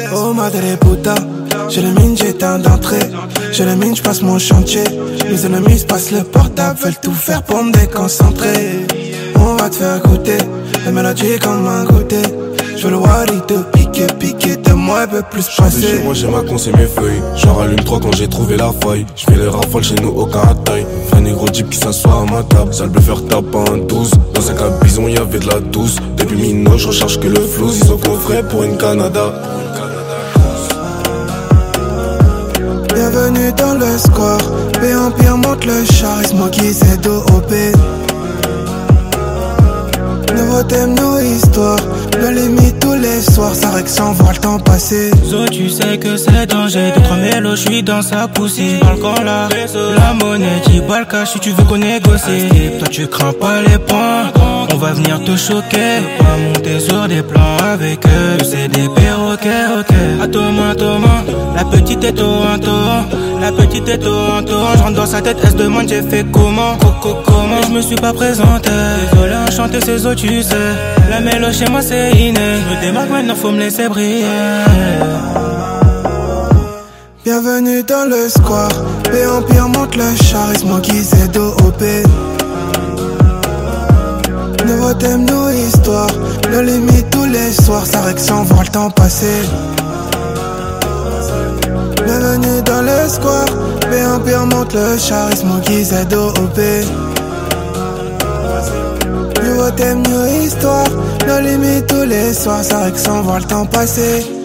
Oh madre puta, j'ai le mine, j'éteins d'entrée. J'ai le mine, j'passe mon chantier. Mes ennemis se passent le portable, veulent tout faire pour me déconcentrer. On va te faire goûter la mélodie comme un goûter. Je veux le wari te piquer de moi, elle peut plus passer. Chez moi j'ai ma con et mes feuilles. J'en rallume 3 quand j'ai trouvé la faille. J'fais les rafales chez nous aucun taille. Fais un négro jeep qui s'assoit à ma table. Sale bluffeur tape un 12. Dans un cap bison y'avait de la douce. Depuis Mino je recherche que le flou. Ils ont coffré pour une Canada. Bienvenue dans le square. P en pire monte le char. Et moi qui c'est d'OP. Nouveau thème, nos histoires. Le limite tous les soirs, ça règle sans voir le temps passer. Zo, tu sais que c'est danger. 2-3 mélos, j'suis dans sa poussée. Parle quand la monnaie, 10 balles cash si tu veux qu'on négocie. Toi tu crains pas les points, on va venir te choquer. Pas monter sur des plans avec eux, c'est des perroquets, ok. À Thomas, la petite est au torrent. La petite est au torrent, j'rentre dans sa tête, elle se demande j'ai fait comment. Comment je me suis pas présenté. Désolé, enchanté, c'est Zo, tu sais. La mélo chez moi c'est inné. Je me démarque maintenant, faut me laisser briller. Bienvenue dans le square. P en pire monte le char. Et moi qui c'est d'OP. Nouveau thème, nos histoires. Le limite tous les soirs, ça règle sans voir le temps passer. Bienvenue dans le square. P en pire monte le char. Et moi qui c'est d'OP. Nouveau thème, nos histoires. Le limite tous les soirs, ça règle sans voir le temps passer.